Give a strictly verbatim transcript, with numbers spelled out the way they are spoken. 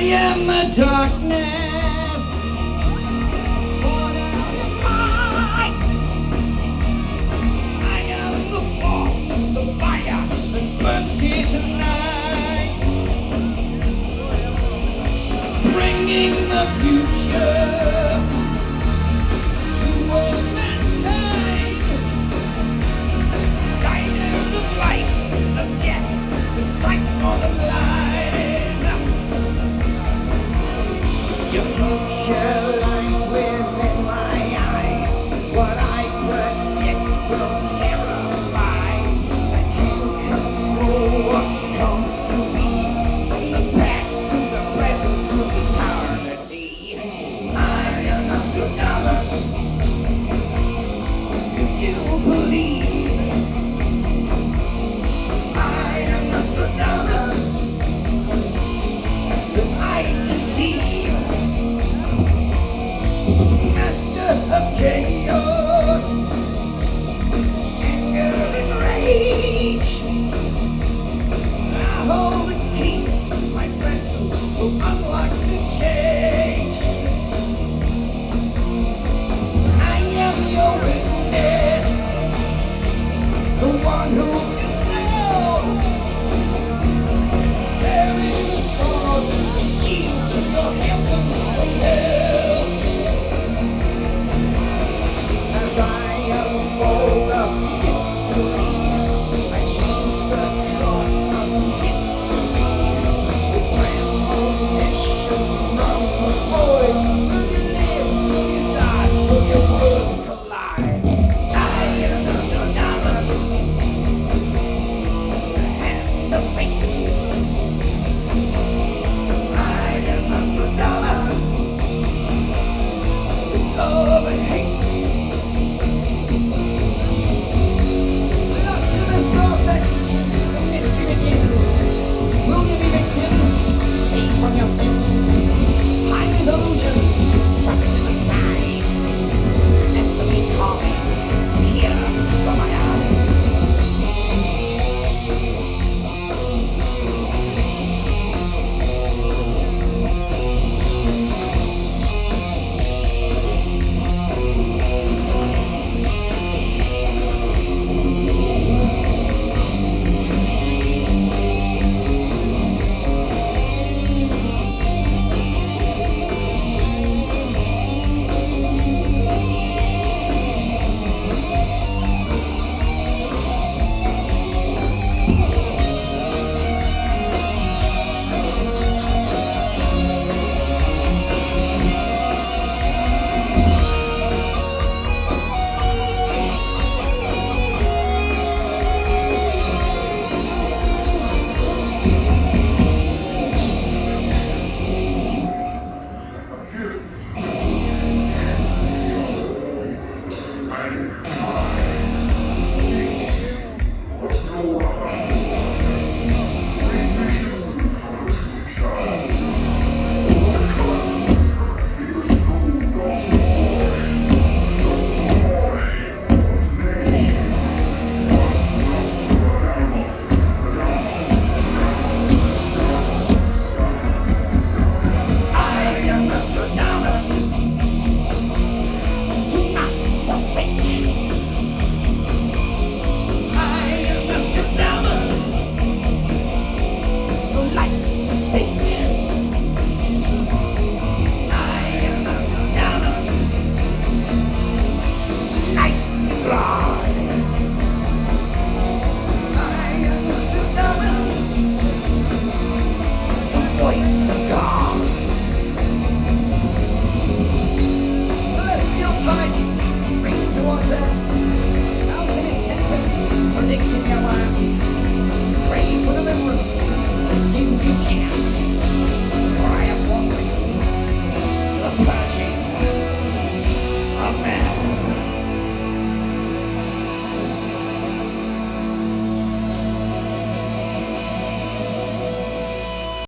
am the darkness, born out of light. I am the force, the fire that burns here tonight, bringing the future to all mankind. Guiding the light, the death, the cycle of life. Your future lies within my eyes. What I predict will terrify. And you control what comes to me. From the past to the present to eternity. I am Nostradamus. Do you believe? I am Nostradamus. That I can see. Of chaos, anger and rage. I hold the key, my presence will unlock the cage. I am your witness, the one who can tell. There is a sword, a shield to the heavens from hell. I unfold of history, I change the course of history. With premonitions from the void, will you live, will you die, will your worlds collide? I am Nostradamus, the hand of fate. I am Nostradamus, with love and hate. From your sins, time is illusion, trapped in the skies. Destiny's calling, here from my eyes. Predicting your life, pray for deliverance, as few you can.